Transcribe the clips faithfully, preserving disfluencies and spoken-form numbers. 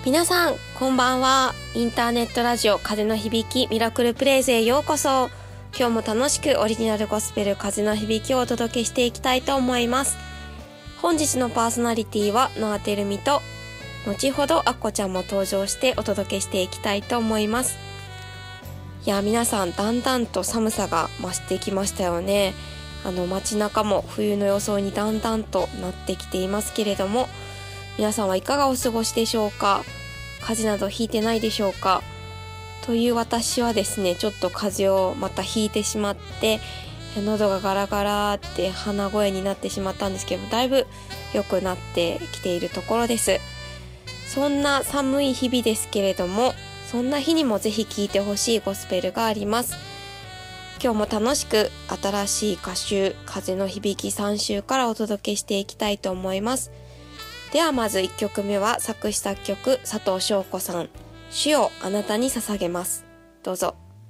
皆さんこんばんは。インターネットラジオ風の響きミラクルプレイズへようこそ。今日も楽しくオリジナルゴスペル風の響きをお届けしていきたいと思います。本日のパーソナリティはノアテルミと、後ほどアッコちゃんも登場してお届けしていきたいと思います。いや皆さん、だんだんと寒さが増してきましたよね。あの街中も冬の装いにだんだんとなってきていますけれども、皆さんはいかがお過ごしでしょうか。風邪などひいてないでしょうか。という私はですね、ちょっと風邪をまたひいてしまって、喉がガラガラって鼻声になってしまったんですけど、だいぶ良くなってきているところです。そんな寒い日々ですけれども、そんな日にもぜひ聴いてほしいゴスペルがあります。今日も楽しく新しい歌集風の響きさん週からお届けしていきたいと思います。ではまずいっきょくめは作詞作曲佐藤翔子さん、主よあなたに捧げます。どうぞ。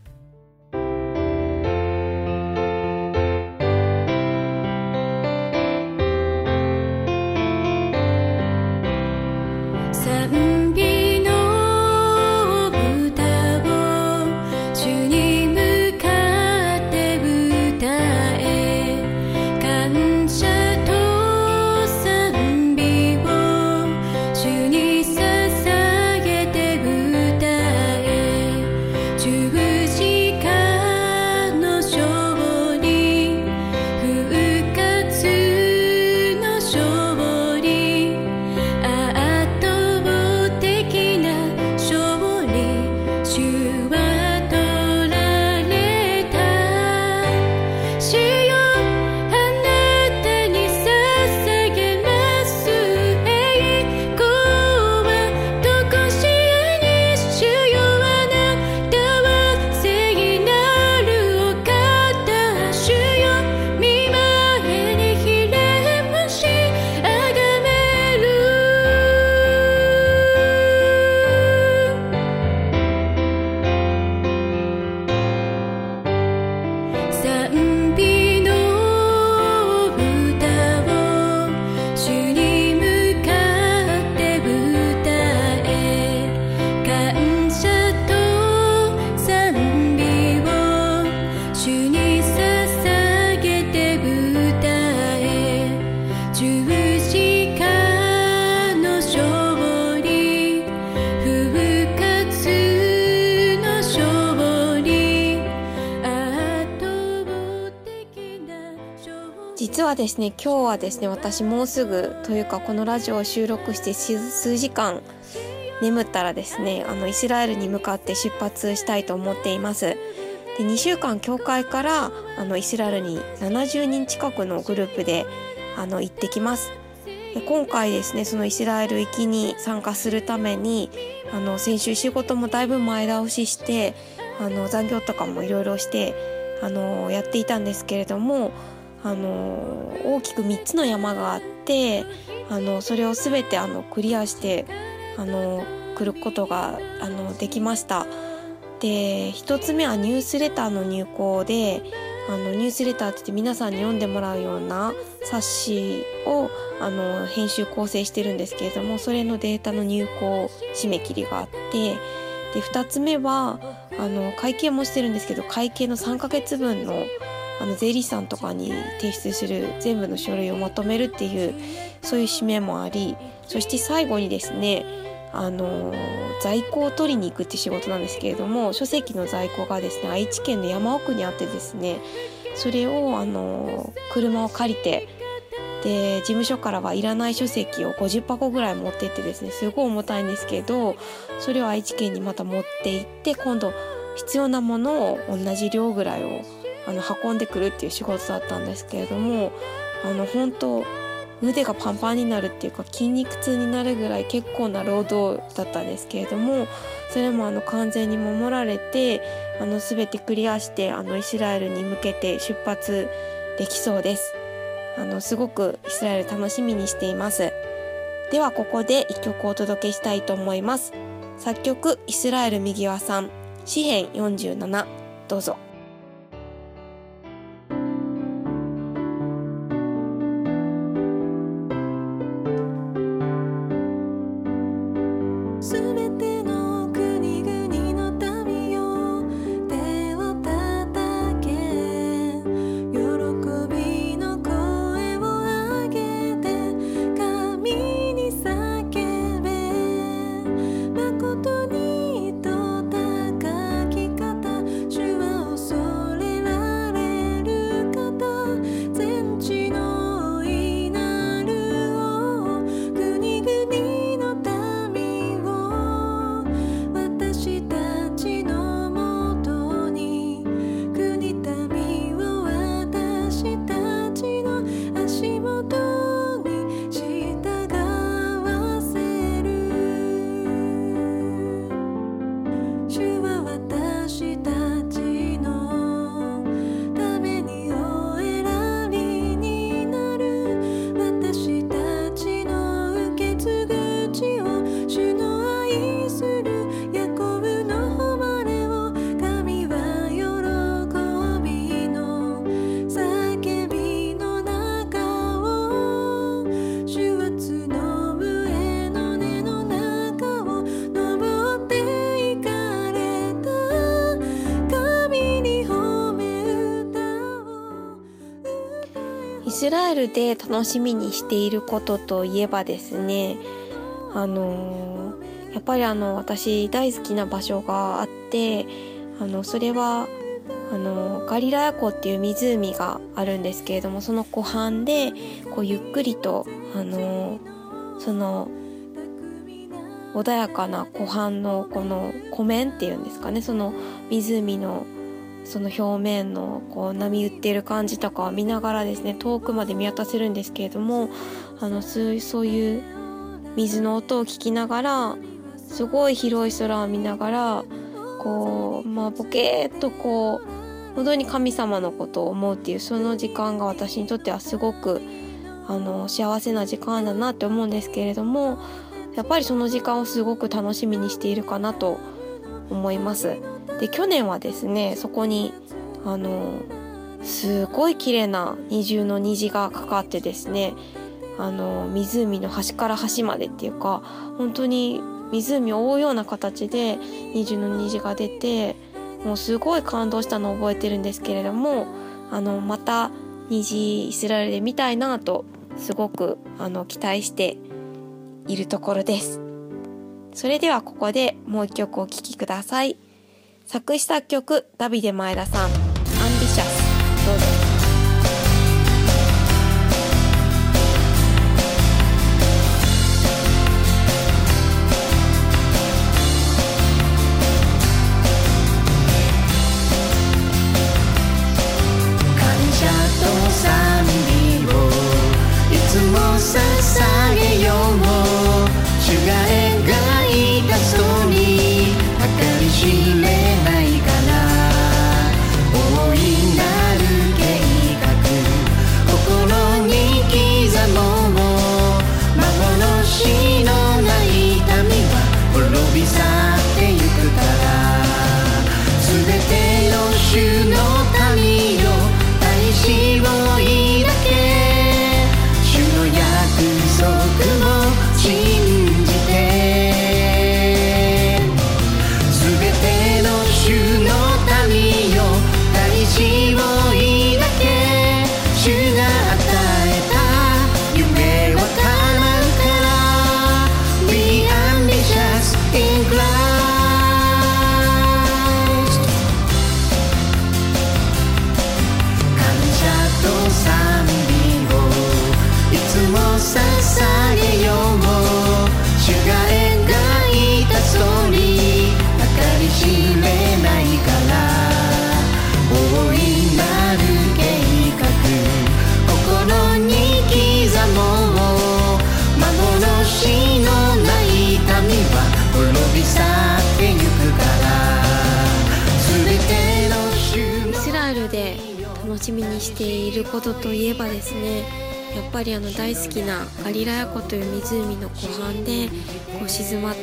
賛美の歌を主に向かって歌え、感謝と賛美を主に捧げて歌え、十字架の勝利、復活の勝利、圧倒的な勝利、主は取られた。主よあなたに捧げます。栄光はとこしえに。主よあなたは聖なるお方。主よ御前にひれ伏しあがめる。賛美の歌を主に向かって歌え、感謝と賛美を主に捧げて歌え、十字架の勝利、復活の勝利、圧倒的な勝利。 実はですね、今日はですね、私もうすぐというかこのラジオを収録して数数時間眠ったらですね、あのイスラエルに向かって出発したいと思っています。でにしゅうかん教会からあのイスラエルにななじゅうにん近くのグループであの行ってきます。で今回ですね、そのイスラエル行きに参加するためにあの先週仕事もだいぶ前倒しして、あの残業とかもいろいろしてあのやっていたんですけれども、あの大きくみっつの山があって、あのそれをすべてあのクリアしてあの来ることがあのできました。でひとつめはニュースレターの入稿で、あのニュースレターって言って皆さんに読んでもらうような冊子をあの編集構成してるんですけれども、それのデータの入稿締め切りがあって、でふたつめはあの会計もしてるんですけど、会計のさんかげつぶんのあの税理士さんとかに提出する全部の書類をまとめるっていう、そういう使命もあり、そして最後にですね、あの在庫を取りに行くって仕事なんですけれども、書籍の在庫がですね愛知県の山奥にあってですね、それをあの車を借りて、で事務所からはいらない書籍をごじゅっぱこぐらい持ってってですね、すごい重たいんですけど、それを愛知県にまた持って行って、今度必要なものを同じ量ぐらいをあの運んでくるっていう仕事だったんですけれども、あの本当腕がパンパンになるっていうか筋肉痛になるぐらい結構な労働だったんですけれども、それもあの完全に守られて、あの全てクリアして、あのイスラエルに向けて出発できそうです。あのすごくイスラエル楽しみにしています。ではここで一曲お届けしたいと思います。作曲イスラエル右輪さん、詩編よんじゅうなな、どうぞ。 すルで楽しみにしていることといえばですね、あのー、やっぱりあの私大好きな場所があって、あのそれはあのガリラヤ湖っていう湖があるんですけれども、その湖畔でこうゆっくりとあのその穏やかな湖畔のこの湖面っていうんですかね、その湖のその表面のこう波打っている感じとかを見ながらですね、遠くまで見渡せるんですけれども、あのそうそういう水の音を聞きながら、すごい広い空を見ながら、こうまあボケーっとこう本当に神様のことを思うっていう、その時間が私にとってはすごくあの幸せな時間だなって思うんですけれども、やっぱりその時間をすごく楽しみにしているかなと思います。で、去年はですね、そこにあのすごい綺麗な二重の虹がかかってですね、あの湖の端から端までっていうか、本当に湖を覆うような形で二重の虹が出て、もうすごい感動したのを覚えてるんですけれども、あのまた虹イスラエルで見たいなとすごくあの期待しているところです。それではここでもう一曲お聴きください。作詞作曲ダビデ前田さん、アンビシャス、どうぞ。 捧げよう、主が描いたストーリー、計り知れないから大いなる計画、心に刻もう、幻のない民は滅び去ってゆくから、すべての主の民よ、大志を抱け、約束を信じて、すべての主の民よ、大志を抱け、主が与えた夢は叶うから、 Be ambitious in Christ。 感謝と賛美をいつも捧げよう、主が描いたストーリー、計り知れないから大いなる計画、心に刻もう、幻のない民は滅び去ってゆくから、すべての主の。 イスラエルで楽しみにしていることといえばですね、やっぱりあの大好きなガリラヤ湖という湖の湖畔でこう静まって、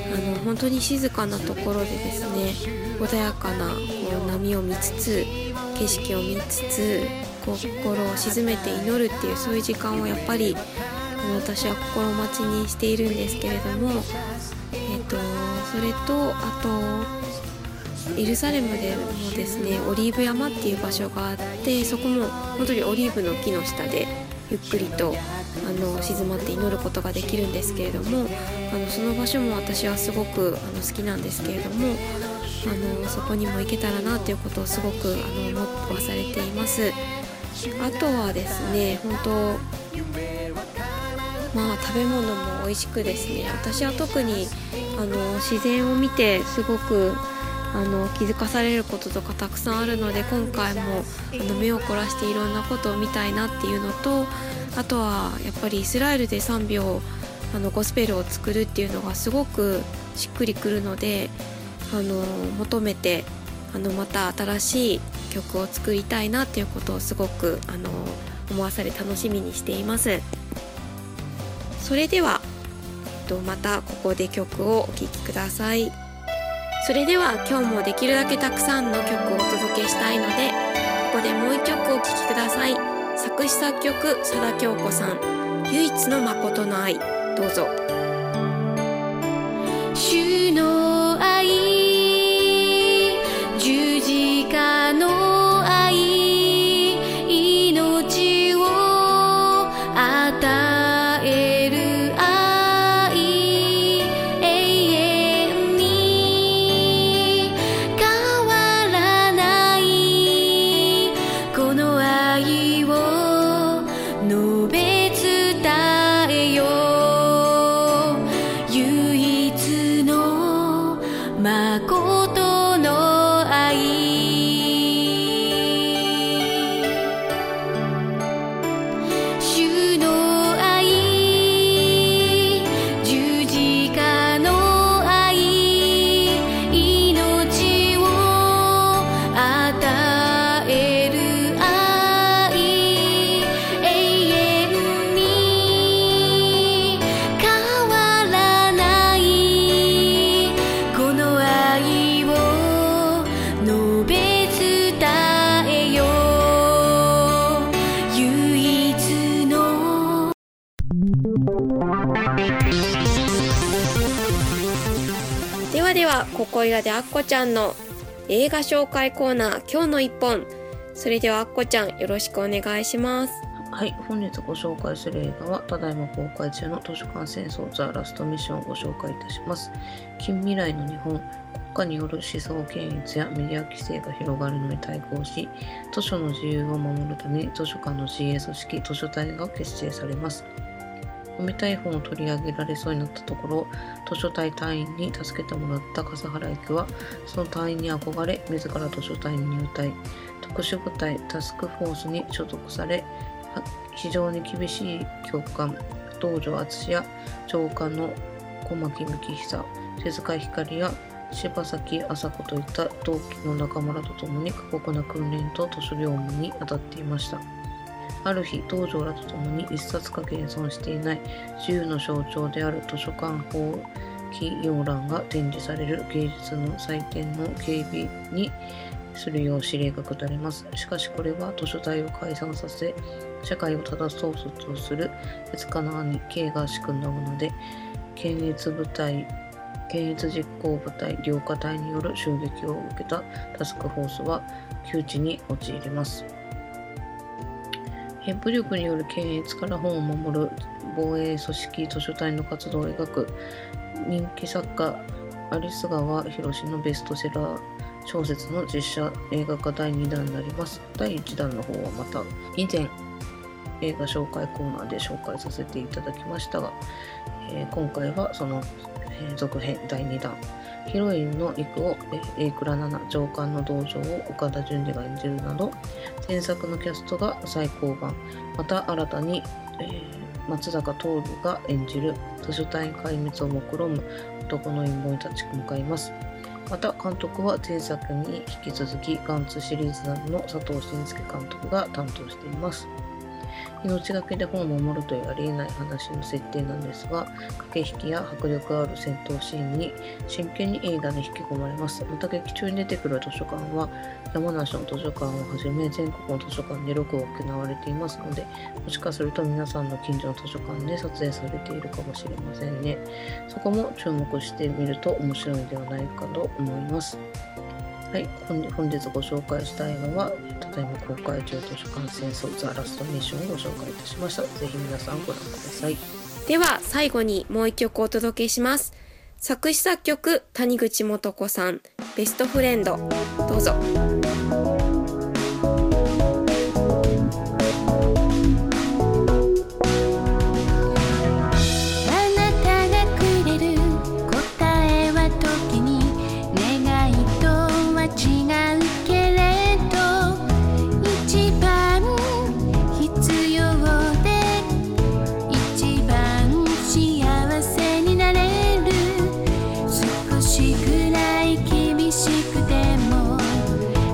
あの本当に静かなところでですね、穏やかなこう波を見つつ、景色を見つつ、こう心を静めて祈るっていう、そういう時間をやっぱりあの私は心待ちにしているんですけれども、えーと、それとあとエルサレムでもですね、オリーブ山っていう場所があって、そこも本当にオリーブの木の下でゆっくりとあの静まって祈ることができるんですけれども、あのその場所も私はすごくあの好きなんですけれども、あのそこにも行けたらなということをすごくあの思わされています。あとはですね、本当まあ食べ物も美味しくですね、私は特にあの自然を見てすごくあの気づかされることとかたくさんあるので、今回もあの目を凝らしていろんなことを見たいなっていうのと、あとはやっぱりイスラエルで賛美をあのゴスペルを作るっていうのがすごくしっくりくるので、あの求めてあのまた新しい曲を作りたいなっていうことをすごくあの思わされ楽しみにしています。それではまたここで曲をお聴きください。それでは今日もできるだけたくさんの曲をお届けしたいので、ここでもう一曲お聴きください。作詞作曲佐田京子さん、唯一の誠の愛、どうぞ。 主の愛、十字架の愛、命をではでは、ここいらであっこちゃんの映画紹介コーナー、今日の一本。それではあっこちゃん、よろしくお願いします。 はい、本日ご紹介する映画はただいま公開中の図書館戦争ザ・ラストミッションをご紹介いたします。近未来の日本、国家による思想検閲やメディア規制が広がるのに対抗し、図書の自由を守るために図書館の自衛組織図書隊が結成されます。読みたい本を取り上げられそうになったところ、図書隊隊員に助けてもらった笠原由紀は、その隊員に憧れ、自ら図書隊に入隊、特殊部隊タスクフォースに所属され、非常に厳しい教官、道場敦や上官の小牧幹久、手塚光や柴崎麻子といった同期の仲間らと共に過酷な訓練と図書業務に当たっていました。ある日、道場らと共に一冊かけ損していない自由の象徴である図書館法規要欄が展示される芸術の祭典の警備にするよう指令が下ります。しかしこれは図書隊を解散させ、社会を正す統率をする手塚の兄 K が仕組んだもので、検閲部隊、検閲実行部隊、両課隊による襲撃を受けたタスクフォースは窮地に陥ります。武力による検閲から本を守る防衛組織図書隊の活動を描く人気作家有栖川博のベストセラー小説の実写映画化だいにだんになります。だいいちだんの方はまた以前映画紹介コーナーで紹介させていただきましたが、えー、今回はその、えー、続編だいにだん、ヒロインの育を榮倉奈々、上官の道場を岡田准二が演じるなど、前作のキャストが再降板、また新たに、えー、松坂桃李が演じる図書隊壊滅を目論む男の陰謀に立ち向かいます。また監督は前作に引き続きガンツシリーズなどの佐藤慎介監督が担当しています。命がけで本を守るというありえない話の設定なんですが、駆け引きや迫力ある戦闘シーンに真剣に映画に引き込まれます。また劇中に出てくる図書館は山梨の図書館をはじめ全国の図書館でろく行われていますので、もしかすると皆さんの近所の図書館で撮影されているかもしれませんね。そこも注目してみると面白いのではないかと思います。はい、本日ご紹介した映画はただいま公開中図書館戦争ザ・ラストミッションをご紹介いたしました。ぜひ皆さんご覧ください。 では最後にもう一曲お届けします。作詞作曲谷口素子さん、ベストフレンド、どうぞ。 「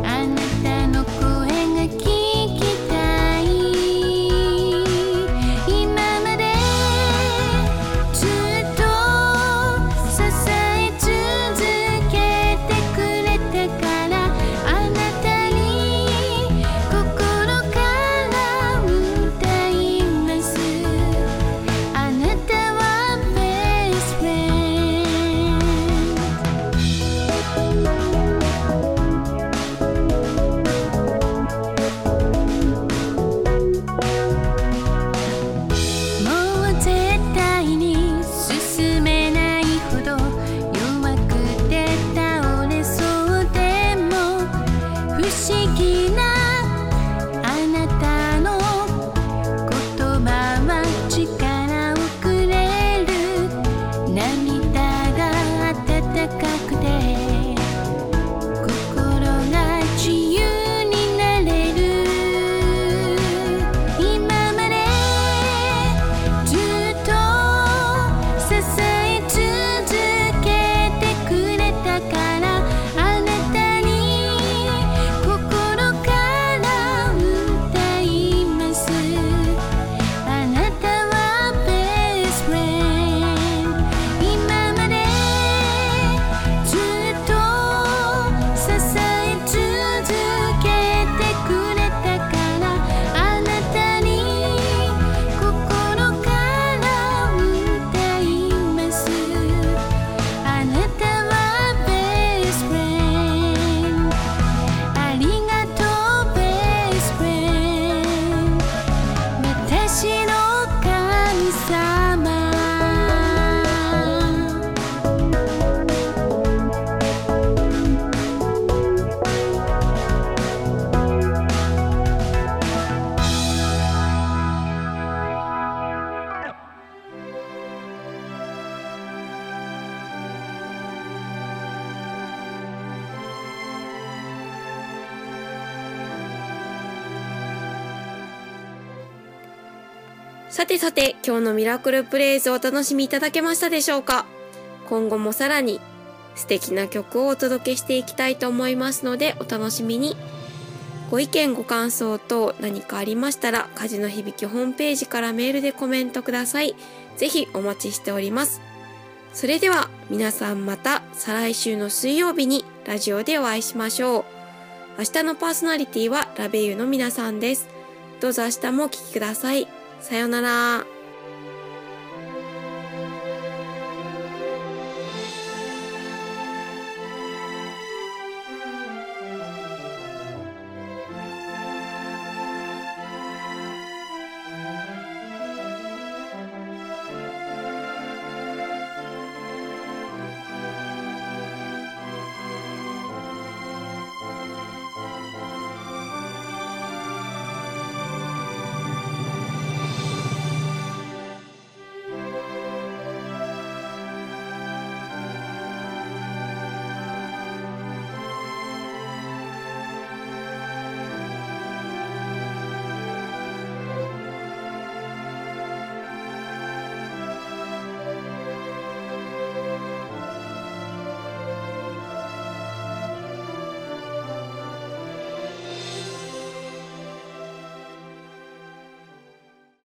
さてさて、今日のミラクルプレイズをお楽しみいただけましたでしょうか。今後もさらに素敵な曲をお届けしていきたいと思いますので、お楽しみに。ご意見ご感想等何かありましたら、風の響きホームページからメールでコメントください。ぜひお待ちしております。それでは皆さん、また再来週の水曜日にラジオでお会いしましょう。明日のパーソナリティはラベユの皆さんです。どうぞ明日もお聞きください。さようなら。